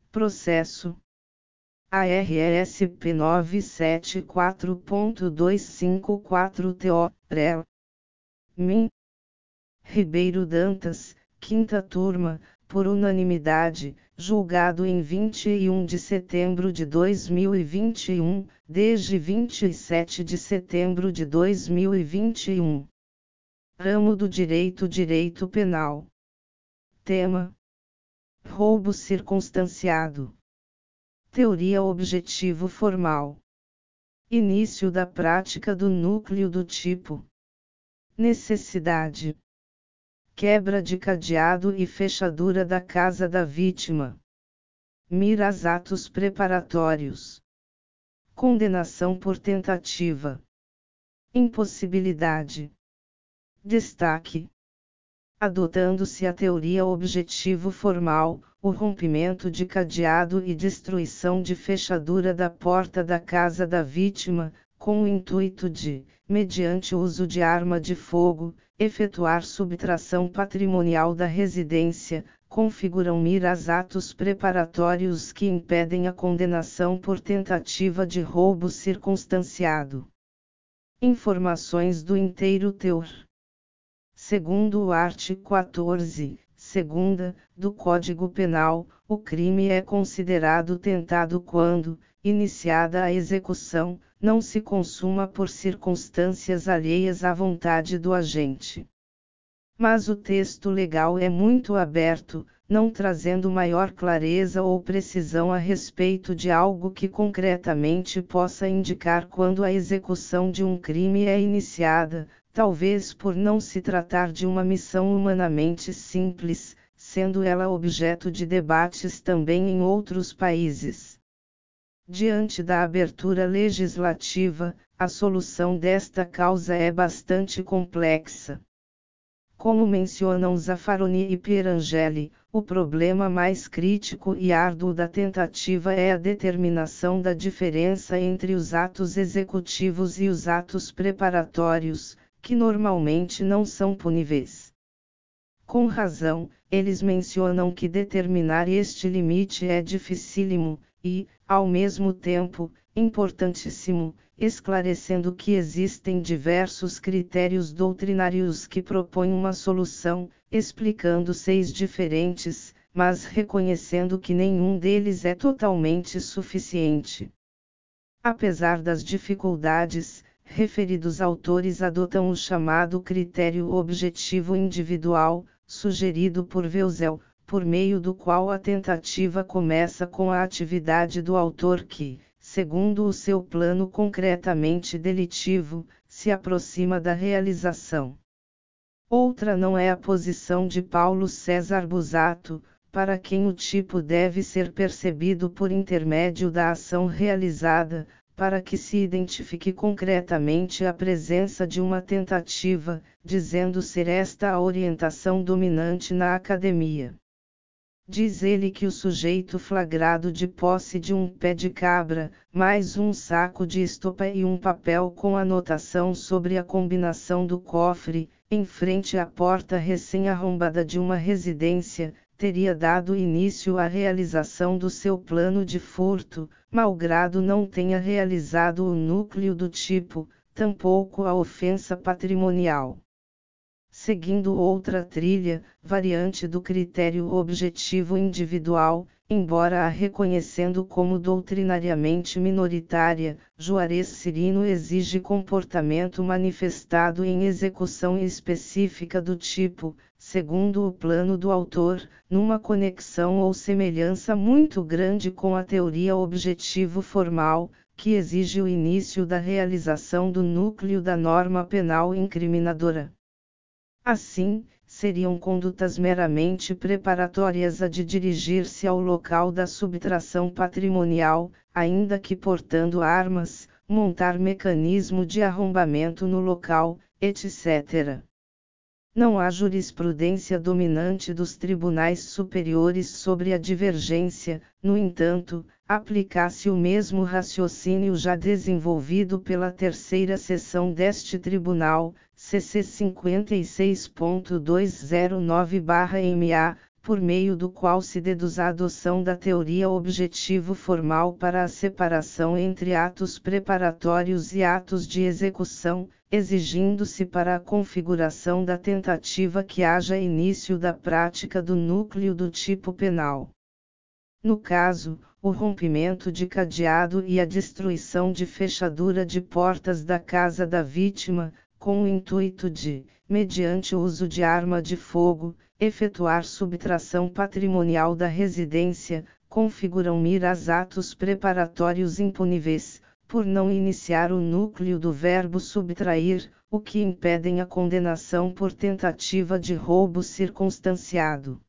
Processo ARESP 974.254 TO, MIN. Ribeiro Dantas, quinta turma, por unanimidade, julgado em 21 de setembro de 2021, desde 27 de setembro de 2021. Ramo do Direito Penal. Tema: roubo circunstanciado. Teoria objetivo formal. Início da prática do núcleo do tipo. Necessidade. Quebra de cadeado e fechadura da casa da vítima. Miras atos preparatórios. Condenação por tentativa. Impossibilidade. Destaque. Adotando-se a teoria objetivo formal, o rompimento de cadeado e destruição de fechadura da porta da casa da vítima, com o intuito de, mediante o uso de arma de fogo, efetuar subtração patrimonial da residência, configuram miras atos preparatórios que impedem a condenação por tentativa de roubo circunstanciado. Informações do inteiro teor. Segundo o artigo 14, segunda, do Código Penal, o crime é considerado tentado quando, iniciada a execução, não se consuma por circunstâncias alheias à vontade do agente. Mas o texto legal é muito aberto, não trazendo maior clareza ou precisão a respeito de algo que concretamente possa indicar quando a execução de um crime é iniciada, talvez por não se tratar de uma missão humanamente simples, sendo ela objeto de debates também em outros países. Diante da abertura legislativa, a solução desta causa é bastante complexa. Como mencionam Zaffaroni e Pierangeli, o problema mais crítico e árduo da tentativa é a determinação da diferença entre os atos executivos e os atos preparatórios, que normalmente não são puníveis. Com razão, eles mencionam que determinar este limite é dificílimo, e, ao mesmo tempo, importantíssimo, esclarecendo que existem diversos critérios doutrinários que propõem uma solução, explicando 6 diferentes, mas reconhecendo que nenhum deles é totalmente suficiente. Apesar das dificuldades, referidos autores adotam o chamado critério objetivo individual, sugerido por Welsel, por meio do qual a tentativa começa com a atividade do autor que, segundo o seu plano concretamente delitivo, se aproxima da realização. Outra não é a posição de Paulo César Busato, para quem o tipo deve ser percebido por intermédio da ação realizada, para que se identifique concretamente a presença de uma tentativa, dizendo ser esta a orientação dominante na academia. Diz ele que o sujeito flagrado de posse de um pé de cabra, mais um saco de estopa e um papel com anotação sobre a combinação do cofre, em frente à porta recém-arrombada de uma residência, teria dado início à realização do seu plano de furto, malgrado não tenha realizado o núcleo do tipo, tampouco a ofensa patrimonial. Seguindo outra trilha, variante do critério objetivo individual, embora a reconhecendo como doutrinariamente minoritária, Juarez Cirino exige comportamento manifestado em execução específica do tipo, segundo o plano do autor, numa conexão ou semelhança muito grande com a teoria objetivo formal, que exige o início da realização do núcleo da norma penal incriminadora. Assim, seriam condutas meramente preparatórias a de dirigir-se ao local da subtração patrimonial, ainda que portando armas, montar mecanismo de arrombamento no local, etc. Não há jurisprudência dominante dos tribunais superiores sobre a divergência, no entanto, aplicasse o mesmo raciocínio já desenvolvido pela terceira seção deste tribunal, CC 56.209/MA, por meio do qual se deduz a adoção da teoria objetivo formal para a separação entre atos preparatórios e atos de execução, exigindo-se para a configuração da tentativa que haja início da prática do núcleo do tipo penal. No caso, o rompimento de cadeado e a destruição de fechadura de portas da casa da vítima, com o intuito de, mediante o uso de arma de fogo, efetuar subtração patrimonial da residência, configuram miras atos preparatórios impuníveis, por não iniciar o núcleo do verbo subtrair, o que impedem a condenação por tentativa de roubo circunstanciado.